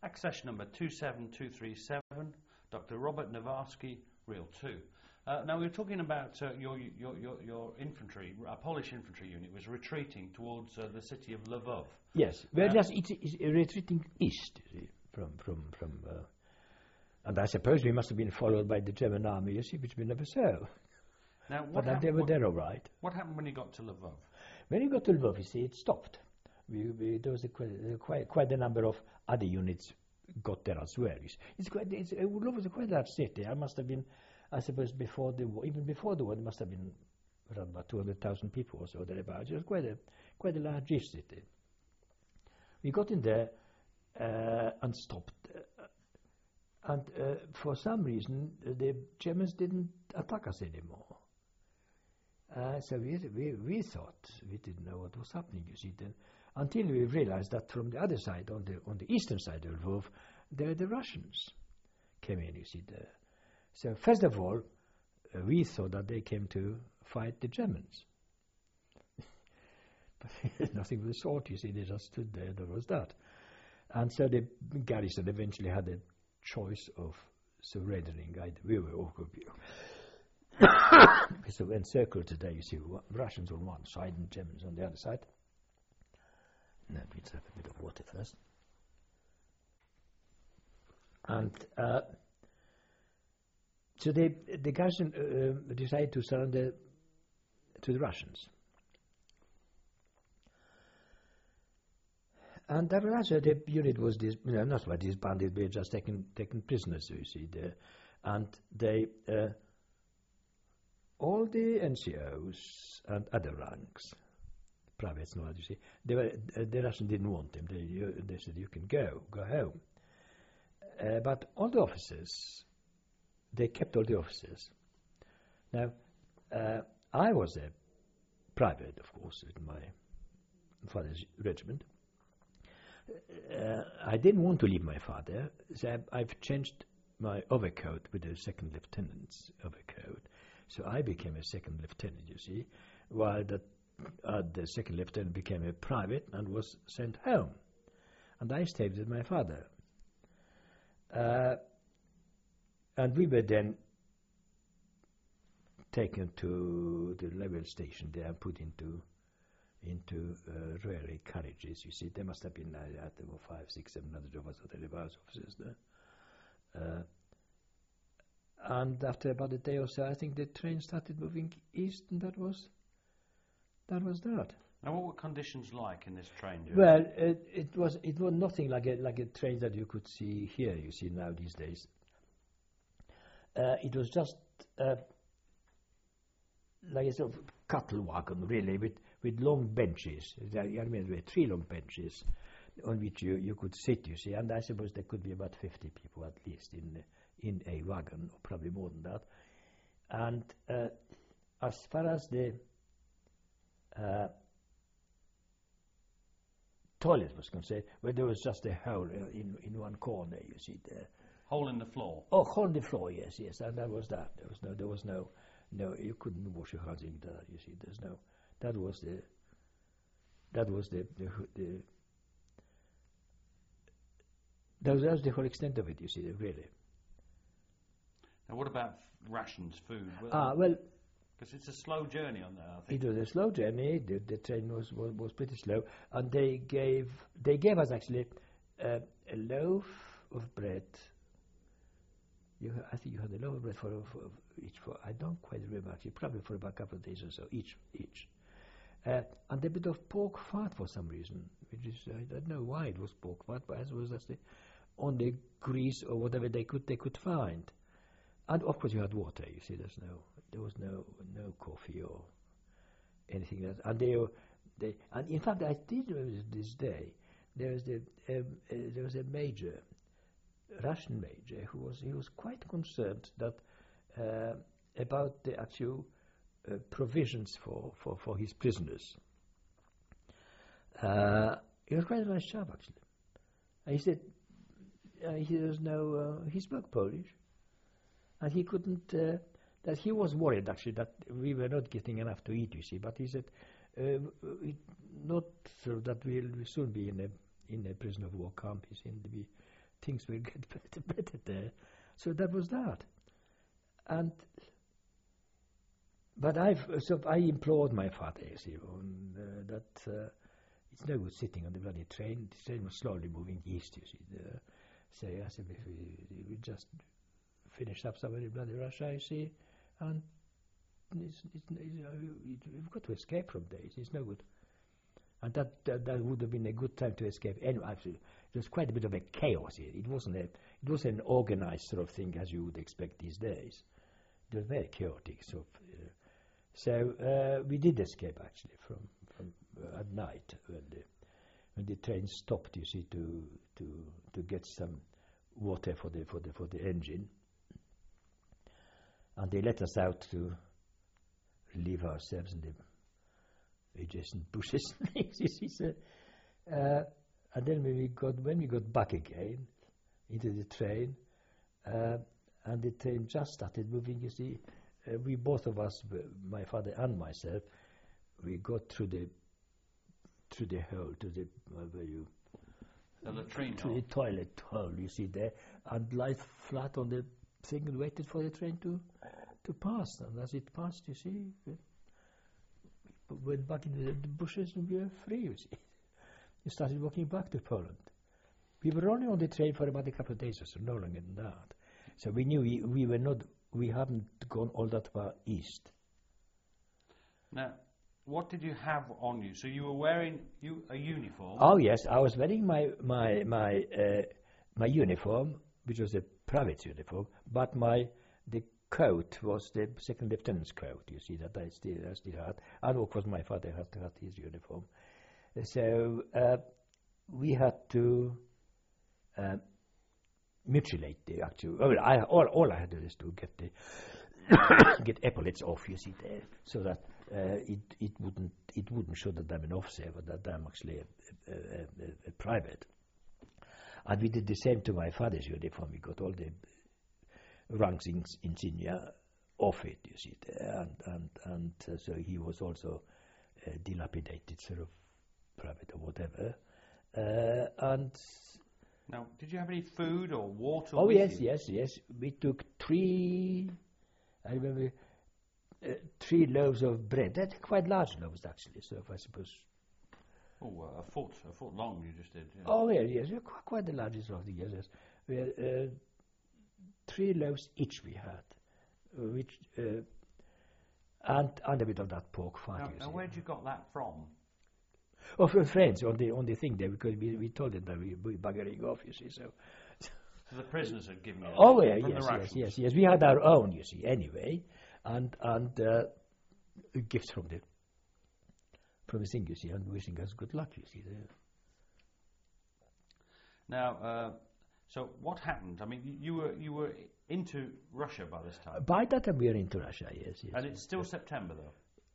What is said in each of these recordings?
Accession number 27237, Dr. Robert Nawarsky, Reel 2. Now we're talking about your infantry, a Polish infantry unit was retreating towards the city of Lvov. Yes, well, it's retreating east from and I suppose we must have been followed by the German army, you see, which we never saw. Now, but they were there all right. What happened when you got to Lvov? When you got to Lvov, you see, it stopped. There was quite a number of other units got there as well. Lvov was a quite large city. I must have been, I suppose, before the war, even before the war, there must have been around about 200,000 people or so thereabouts. It was quite a large city. We got in there and stopped. And for some reason, the Germans didn't attack us anymore. So we thought we didn't know what was happening. You see, then until we realized that from the other side, on the eastern side of Lvov, the Russians came in. You see, so first of all, we thought that they came to fight the Germans, but nothing of the sort. You see, they just stood there. There was that, and so the garrison eventually had a choice of surrendering. We were all so encircled today, you see, Russians on one side and Germans on the other side. Now, let's have a bit of water first. And so the garrison decided to surrender to the Russians. And after the unit was not quite disbanded, they were just taken prisoners, you see, and they all the NCOs and other ranks, privates, no, you see, the Russians didn't want them. They said, "You can go home." But all the officers, they kept all the officers. Now, I was a private, of course, in my father's regiment. I didn't want to leave my father, so I've changed my overcoat with a second lieutenant's overcoat. So I became a second lieutenant, you see, while the second lieutenant became a private and was sent home. And I stayed with my father. And we were then taken to the level station there and put into railway carriages. You see, there must have been 5, 6, 700 of us, or thereabouts, officers there. And after about a day or so, I think the train started moving east, and that was that. Now, what were conditions like in this train? Well, it was nothing like a train that you could see here. You see now these days. It was just like a sort of cattle wagon, really, with long benches. I mean, there were 3 long benches on which you could sit. You see, and I suppose there could be about 50 people at least in a wagon, or probably more than that. And as far as the toilet was concerned, well, there was just a hole in one corner, you see, there. Hole in the floor? Oh, hole in the floor, yes, and that was that. There was no, you couldn't wash your hands in there, you see, that was the whole extent of it, you see, really. Now, what about rations, food? Well, because it's a slow journey on there, I think. It was a slow journey. The train was pretty slow, and they gave us actually a loaf of bread. I think you had a loaf of bread for each. I don't quite remember actually. Probably for about a couple of days or so each. And a bit of pork fat for some reason, which is I don't know why it was pork fat, but it was just the only grease or whatever they could find. And of course you had water. You see, there was no coffee or anything else. And and in fact I did remember this day there was a major, Russian major, he was quite concerned that about the actual provisions for his prisoners. He was quite a nice chap actually. And he said he spoke Polish. And he couldn't, that he was worried actually that we were not getting enough to eat, you see. But he said, not so that we'll soon be in a prisoner of war camp. He seemed to be things will get better there. So that was that. But I implored my father, you see, that it's no good sitting on the bloody train. The train was slowly moving east, you see. So I said, if we just finish up somewhere in bloody Russia, you see, and we've got to escape from there. It's no good. And that would have been a good time to escape. Anyway, it was quite a bit of a chaos here. It wasn't an organized sort of thing as you would expect these days. It was very chaotic. So we did escape actually from at night when the train stopped. You see, to get some water for the engine, and they let us out to leave ourselves in the adjacent bushes. And then when we got back again into the train, and the train just started moving, you see, we both of us, my father and myself, we got through the hole to the the toilet hole, you see there, and lied flat on the thing and waited for the train to pass. And as it passed, you see, went back into the bushes and we were free, you see. We started walking back to Poland. We were only on the train for about a couple of days or so, no longer than that. So we knew we hadn't gone all that far east. Now, what did you have on you? So you were wearing a uniform? Oh yes, I was wearing my uniform, which was a private uniform, but the coat was the second lieutenant's coat. You see that I still had, and of course my father had his uniform. So we had to mutilate the actual. Well, all I had to do is to get the get epaulets off. You see there, so that it wouldn't show that I'm an officer, but that I'm actually a private. And we did the same to my father's uniform. We got all the ranks insignia off it, you see there, and so he was also dilapidated sort of private or whatever. And now, did you have any food or water? Oh with yes. you? We took three. I remember 3 loaves of bread. That's quite large loaves actually. So I suppose. Oh, a foot long. You just did. Yeah. Oh yes, quite the largest of the years. Yes. We 3 loaves each we had, which and a bit of that pork fat. Now where'd you got that from? Oh, from friends on the thing there, because we told them that we were buggering off. You see, so the prisoners had given you. Oh yeah, yes. We had our own, you see, anyway, and gifts from the thing, you see, and wishing us good luck, you see. Now, so what happened? I mean, you were into Russia by this time. By that time, we were into Russia, yes. And it's still September, though.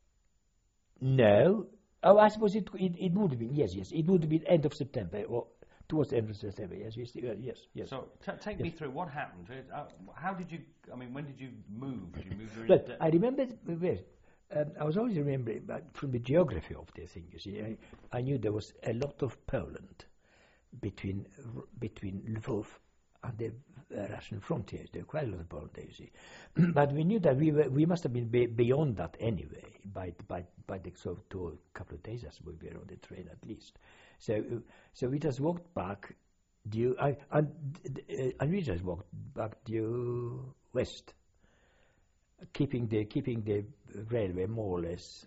No. Oh, I suppose it would have been, yes. It would have been end of September, or towards the end of September, yes. Yes. So take me through what happened. How did you, when did you move? Did you move well, I remember, I was always remembering from the geography of the thing, you see. I knew there was a lot of Poland between Lvov and the Russian frontiers. There were quite a lot of Poland there, you see. But we knew that we must have been beyond that anyway by the sort of a couple of days as we were on the train at least. So we just walked back and we just walked back due west, keeping the railway more or less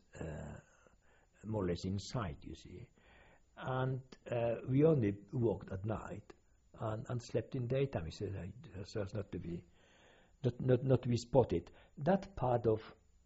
in sight, you see. And we only walked at night and slept in daytime. He said, so as not to be spotted. That part of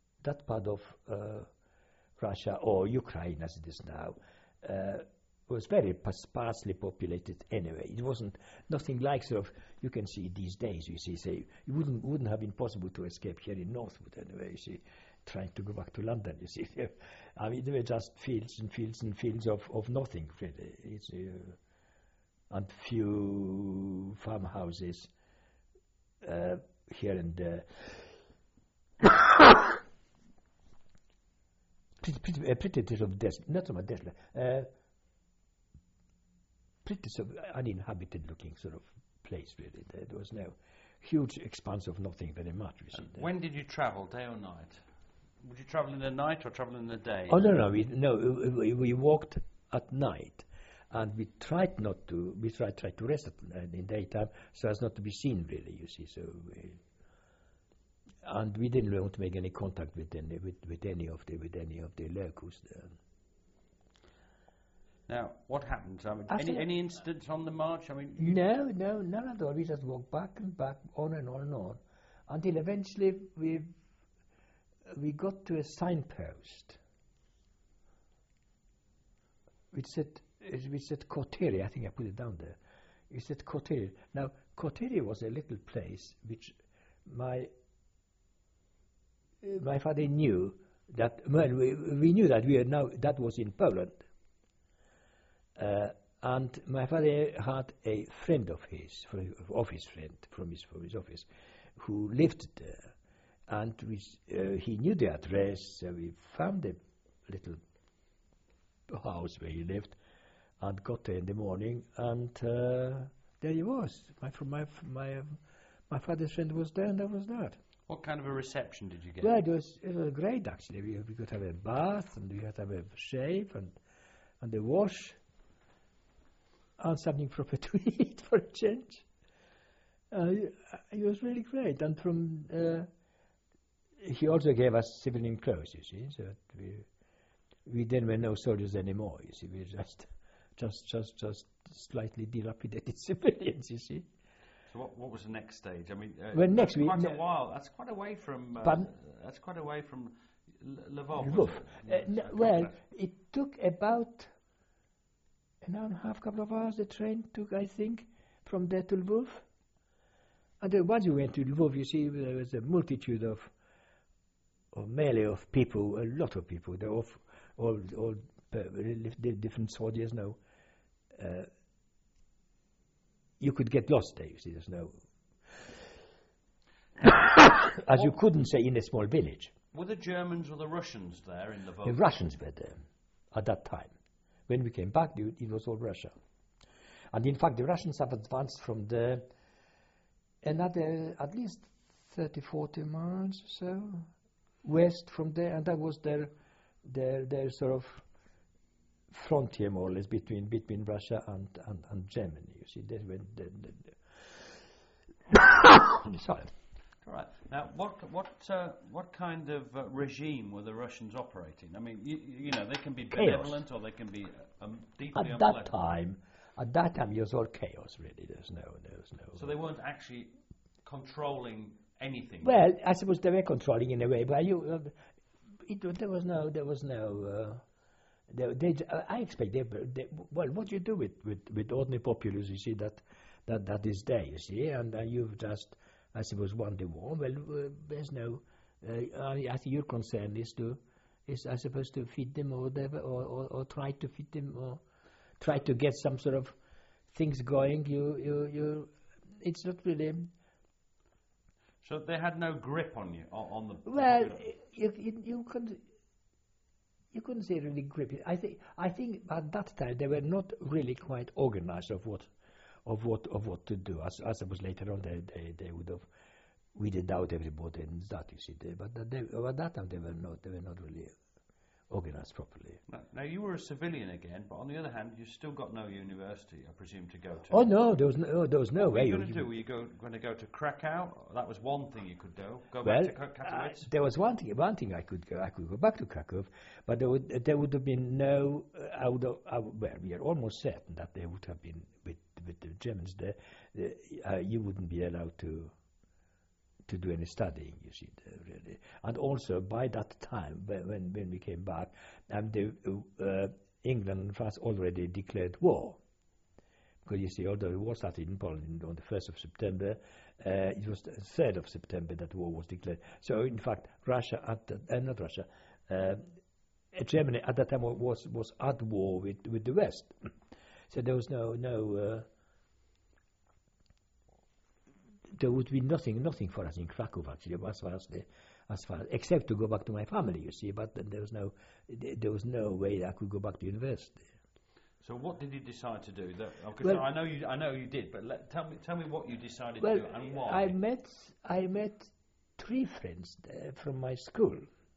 Russia, or Ukraine as it is now, was very sparsely populated anyway. It wasn't nothing like sort of you can see these days. You see, say it wouldn't have been possible to escape here in Northwood anyway. You see, trying to go back to London. You see, I mean there were just fields and fields and fields of nothing really. It's and few farmhouses here and there. pretty sort of desolate, not so much desolate. Pretty sort of uninhabited looking sort of place really. There was no huge expanse of nothing very much. You see. When did you travel, day or night? Would you travel in the night or travel in the day? Oh no, we walked at night, and we tried not to. We tried to rest in daytime so as not to be seen really. You see, so. And we didn't want to make any contact with any of the locals there. Now, what happened? I mean, any incidents on the march? I mean, no, none at all. We just walked back and back, on and on and on, until eventually we got to a signpost which said Koteri. I think I put it down there. It said Koteri. Now, Koteri was a little place which my father knew that. Well, we knew that that was in Poland. And my father had a friend of his, office friend from his office, who lived there, and he knew the address. So we found a little house where he lived, and got there in the morning, and there he was. My father's friend was there, and that was that. What kind of a reception did you get? Well, it was great actually. We could have a bath, and we could have a shave, and a wash. And something proper to eat for a change. It was really great. And from he also gave us civilian clothes, you see, so that we then were no soldiers anymore. You see, we were just slightly dilapidated civilians. You see. So what was the next stage? I mean, well, next that's quite a while. That's quite away from. That's quite away from Lvov. Well, it took about an hour and a half, couple of hours. The train took, I think, from there to Lvov. And then once you went to Lvov, you see there was a multitude of melee of people, a lot of people. They're all different soldiers now. You could get lost there. You see, there's no, as you couldn't say in a small village. Were the Germans or the Russians there in Lvov? The Russians were there at that time. When we came back, it was all Russia. And in fact, the Russians have advanced from there another at least 30, 40 miles or so west from there, and that was their sort of frontier, more or less, between Russia and Germany. You see, they went. Sorry. All right. Now, what kind of regime were the Russians operating? I mean, you know, they can be benevolent or they can be deeply unpleasant. At that time, it was all chaos. Really, there's no. So they weren't actually controlling anything. Well, I suppose they were controlling in a way, but there was no. I expect well, what you do with ordinary populace, you see that is there, you see, and you've just, I suppose, won the war. Well, there's no. I think your concern is I suppose, to feed them or whatever, or try to feed them, or try to get some sort of things going. You. It's not really. So they had no grip on you on the. Well, you couldn't say really grip. I think at that time they were not really quite organized of what to do. As I suppose later on they would have weeded out everybody and that, you see. But at that time they were not really organized properly. Now you were a civilian again, but on the other hand, you still got no university, I presume, to go to. Oh no, there was no way. What were you going to do? Were you going to go to Krakow? That was one thing you could do. Go back to Katowice. There was one thing I could go. I could go back to Krakow, but there would have been no. Well, we are almost certain that there would have been with the Germans there. You wouldn't be allowed to do any studying, you see, really. And also by that time, when we came back, England and France already declared war. Because you see, although the war started in Poland on the 1st of September, it was the 3rd of September that war was declared. So in fact, Germany at that time was at war with the West. So there was no. There would be nothing for us in Krakow actually, as far except to go back to my family, you see. But there was no way I could go back to university. So what did you decide to do? Because Well, I know you did, but tell me what you decided well, to do and why. I met 3 friends there from my school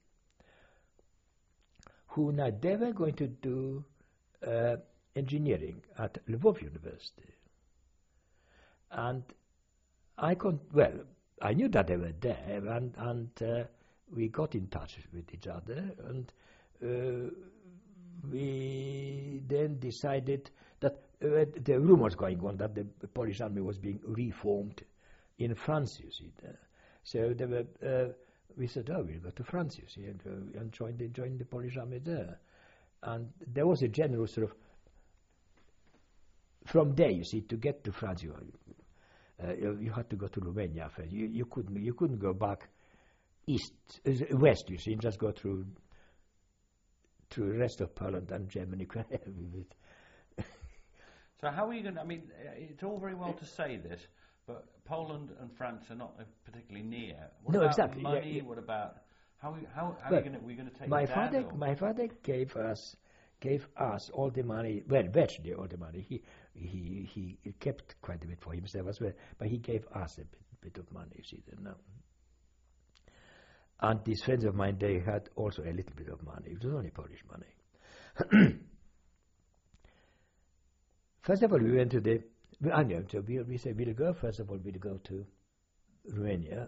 who now they were going to do engineering at Lvov University, and I knew that they were there, and we got in touch with each other, and we then decided that the rumors going on that the Polish army was being reformed in France, you see. So they were, we said, oh, we'll go to France, you see, and join the Polish army there. And there was a general sort of, from there, you see, to get to France, you had to go to Romania first. You couldn't go back west, you see, and just go through the rest of Poland and Germany. So how are you going to, I mean, it's all very well to say this, but Poland and France are not particularly near. What about exactly. money? What about, how are we going to take my it down? My father gave us all the money, well, virtually all the money. He kept quite a bit for himself as well, but he gave us a bit of money, you see, now. And these friends of mine, they had also a little bit of money. It was only Polish money. First of all, we went to we said we'll go. First of all, we'll go to Romania,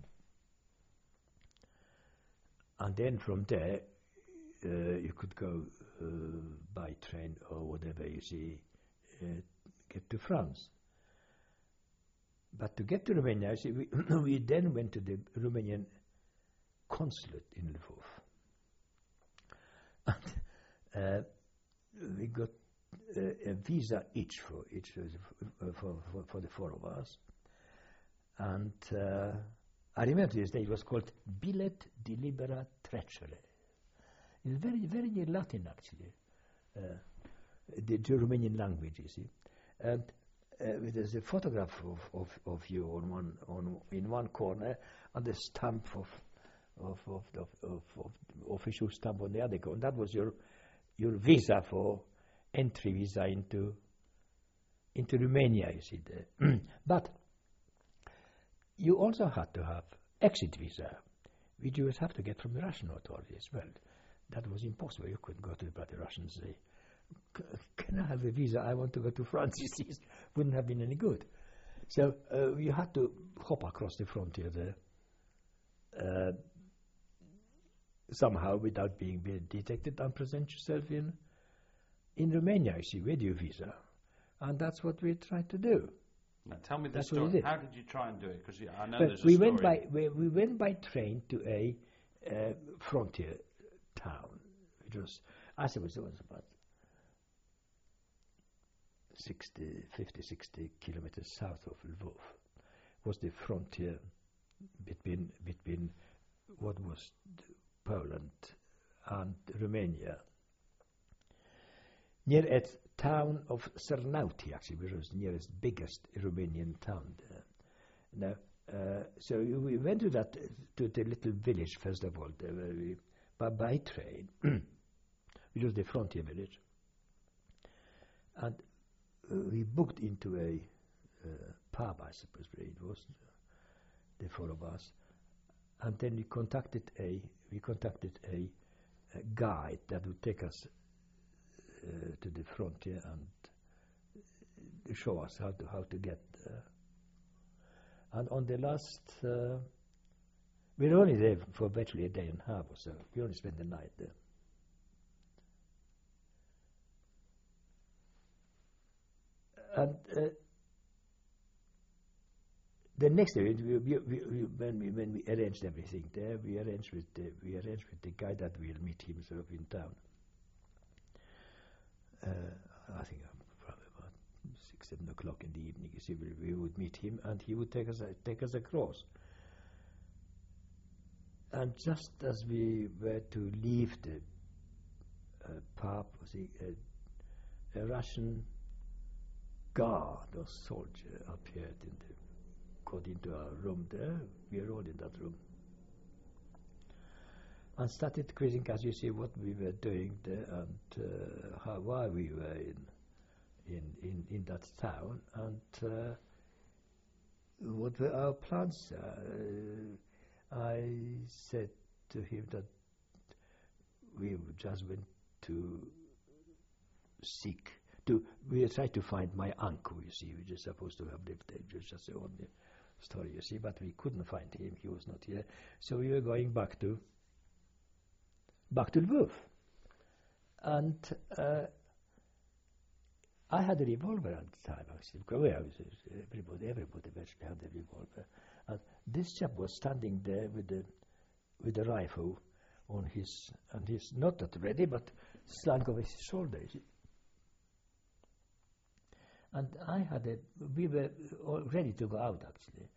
and then from there you could go by train or whatever, you see, get to France. But to get to Romania, you see, we then went to the Romanian consulate in Lvov, and we got a visa each for the 4 of us, and I remember this day. It was called Bilet de Libera Trecere. It's very, very near Latin, actually, the Romanian language, you see. And there's a photograph of you in one corner, and the stamp of official stamp on the other corner. That was your visa for entry visa into Romania, you see there. But you also had to have exit visa, which you would have to get from the Russian authorities. Well, that was impossible. You couldn't go to the Russians and say, can I have a visa? I want to go to France. You see, it wouldn't have been any good. So you had to hop across the frontier there somehow without being detected and present yourself in Romania, you see, with your visa. And that's what we tried to do. Now tell me the story. How did you try and do it? Because I know there's a we story. We went by train to a frontier town. It was, I suppose it was about 50, 60 kilometers south of Lvov. Was the frontier between what was Poland and Romania. Near a town of Cernauti, actually, which was the nearest biggest Romanian town there. Now, so we went to the little village first of all, by train, which was the frontier village, and we booked into a pub, I suppose, where it was, the 4 of us, and then we contacted a guide that would take us to the frontier and show us how to get there. And on the last, we were only there for virtually a day and a half or so. We only spent the night there. And the next day, when we arranged everything there, we arranged with the guy that we'll meet him sort of in town. I think probably about 6, 7 o'clock in the evening. You see, we would meet him, and he would take us across. And just as we were to leave the pub, a Russian guard or soldier appeared got into our room there. We were all in that room. and started quizzing us, you see, what we were doing there and why we were in that town and what were our plans. I said to him that we just went to we tried to find my uncle, you see, which is supposed to have lived there, just the only story, you see, but we couldn't find him, he was not here. So we were going back to Lviv. And I had a revolver at the time, actually, because everybody virtually had a revolver. And this chap was standing there with a rifle on his, and he's not that ready, but slung over his shoulder. And we were all ready to go out, actually.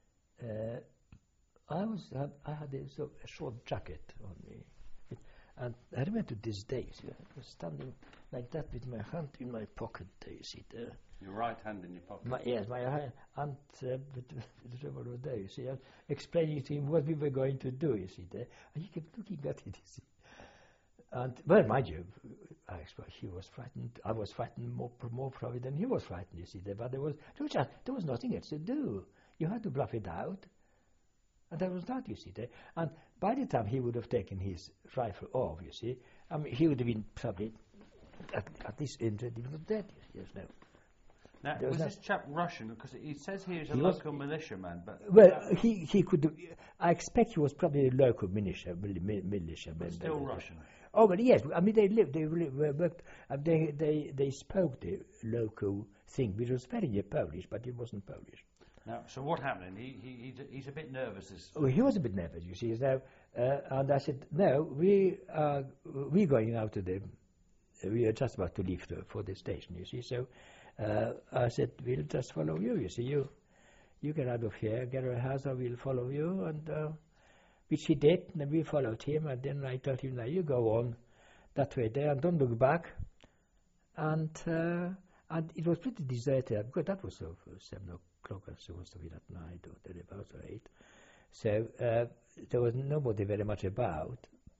I had a short jacket on me. And I remember to this day, I was standing like that with my hand in my pocket, you see there. Your right hand in your pocket? Yes, my hand, and with the revolver there, you see, and explaining to him what we were going to do, you see there. And he kept looking at it, you see. And, well, mind you, he was frightened. I was frightened more probably than he was frightened, you see there. But there was nothing else to do. You had to bluff it out. And that was that, you see there. And by the time he would have taken his rifle off, you see, I mean, he would have been probably at this end, he was dead, yes, no. Now, was this chap Russian? Because it says here he's a local militiaman, but... Well, he could... I expect he was probably a local militiaman. But still Russian? Oh, but yes, I mean, they worked, they spoke the local thing, which was very Polish, but it wasn't Polish. Now, so what happened? He's a bit nervous. He was a bit nervous, you see. So, and I said, no, we're going out to we are just about to leave for the station, you see. So I said, we'll just follow you, you see. You get out of here, get a house, I will follow you. And which he did, and we followed him. And then I told him, now you go on that way there and don't look back. And it was pretty deserted, because that was 7 o'clock or so at night, or thereabouts, or 8. So there was nobody very much about.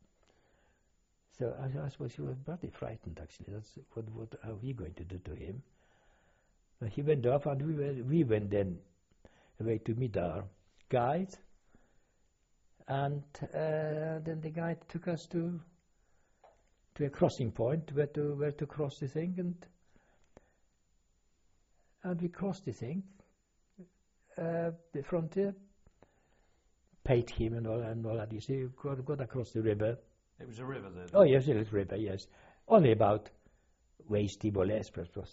So I suppose he was pretty frightened, actually. That's what are we going to do to him? He went off, and we went then away to meet our guide. And then the guide took us to a crossing point where to cross the thing, and we crossed the thing, the frontier, paid him and all that. You see, got across the river. It was a river there. Oh yes, it was a river. Yes, only about waist deep or less, perhaps.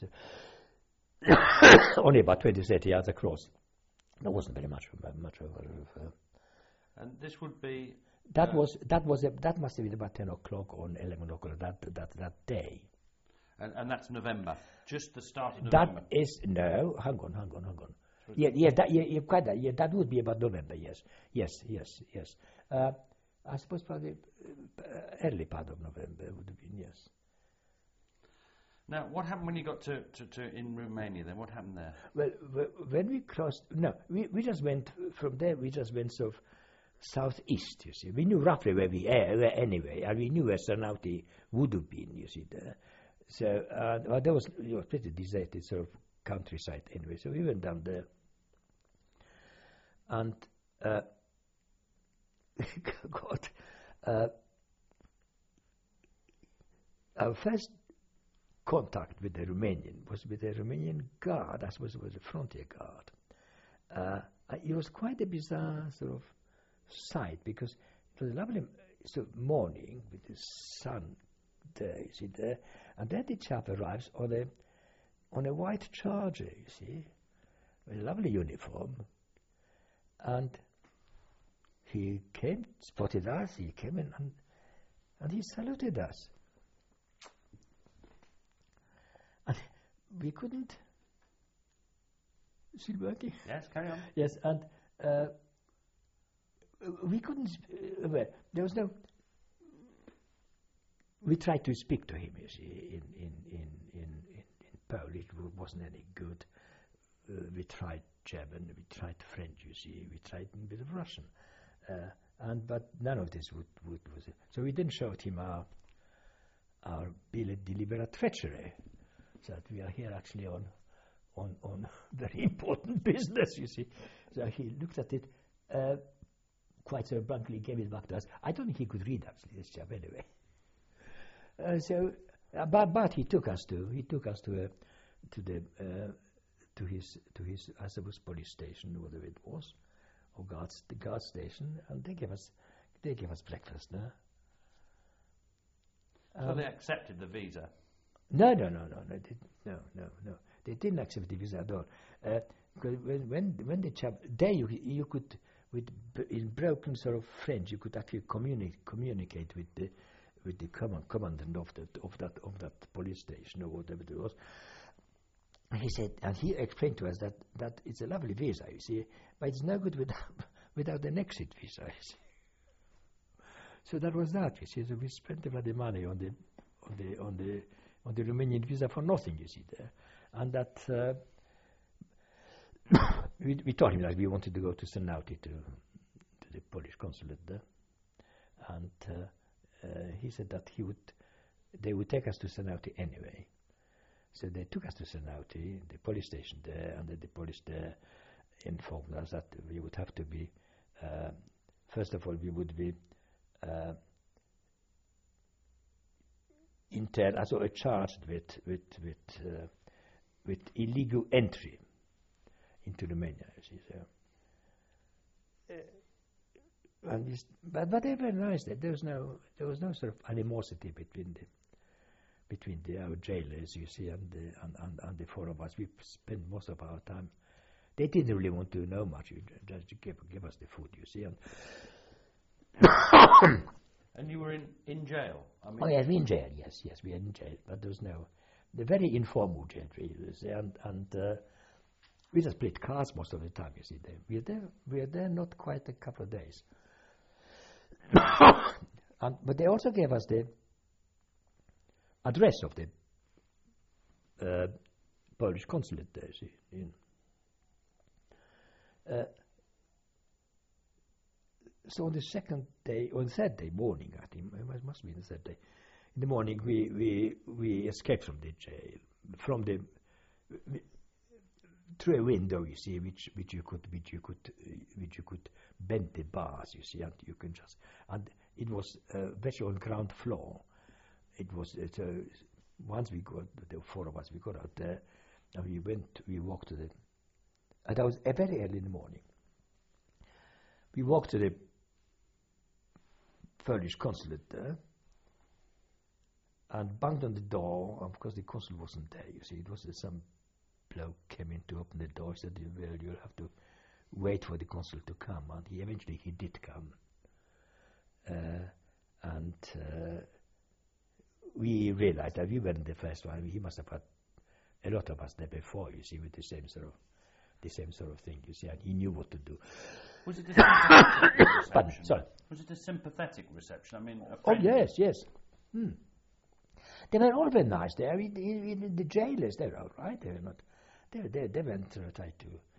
Only about 20-30 yards across. There wasn't very much of a river. And this would be... That must have been about 10 o'clock or 11 o'clock that day. And that's November, just the start of November. That is, no, hang on. That would be about November, yes. I suppose probably early part of November would have been, yes. Now, what happened when you got to in Romania then? What happened there? Well, when we crossed, we just went, from there we just went sort of southeast, you see. We knew roughly where we were anyway, and we knew where Sarnauti would have been, you see, there. So, there was pretty deserted sort of countryside anyway, so we went down there. And, our first contact with the Romanian was with the Romanian guard. I suppose it was a frontier guard. It was quite a bizarre sort of sight, because it was a lovely sort of morning with the sun there, you see there, and then the chap arrives on a white charger, you see, with a lovely uniform, and he came, spotted us, he came in and he saluted us. And we couldn't... Is it working? Yes, carry on. Yes, and we couldn't... there was no... We tried to speak to him, you see, in Polish. It wasn't any good. We tried German, we tried French, you see, we tried a bit of Russian. But none of this was it. So we then showed him our bill of deliberate treachery, so that we are here actually on very important business, you see. So he looked at it quite so bluntly, gave it back to us. I don't think he could read actually this chap anyway. But he took us to his I suppose police station, whatever it was, or the guard station, and they gave us breakfast. No? So they accepted the visa. No. They didn't accept the visa at all. Because when the chap there, you could in broken sort of French, you could actually communicate with the commandant of that police station or whatever it was. And he said, and he explained to us that it's a lovely visa, you see, but it's no good without an exit visa. You see. So that was that, you see. So we spent a lot of money on the Romanian visa for nothing, you see there, and that we told him that we wanted to go to Sanauti to the Polish consulate there, and he said that they would take us to Sanauti anyway. So they took us to Sanauti, the police station there, and then the police there informed us that we would have to be, first of all, we would be charged with illegal entry into Romania. You see, so. But they were nice. There was no sort of animosity between our jailers, you see, and the four of us. We spent most of our time. They didn't really want to know much. Just give us the food, you see. And you were in jail. I mean, oh yes, in jail. Yes, we were in jail. But there was the very informal jail, you see, and we just played cards most of the time. You see, we were there not quite a couple of days. But they also gave us the address of the Polish consulate there, see. So on the second day, on the third day morning, I think, it must be the third day, in the morning we escaped from the jail, through a window, you see, which you could bend the bars, you see, and you can just, and it was virtually on ground floor. It was once we got, the four of us, we got out there, and we walked to and that was very early in the morning. We walked to the Polish consulate there, and banged on the door. Of course, the consul wasn't there. You see, it was some bloke came in to open the door. He said, "Well, you'll have to wait for the consul to come," and eventually he did come, and we realized that we weren't the first one. He must have had a lot of us there before, you see, with the same sort of thing, you see, and he knew what to do. Was it a sympathetic reception? Pardon, sorry. Was it a sympathetic reception? I mean, oh yes. They were all very nice there. The jailers, they were all right. They were not. They weren't trying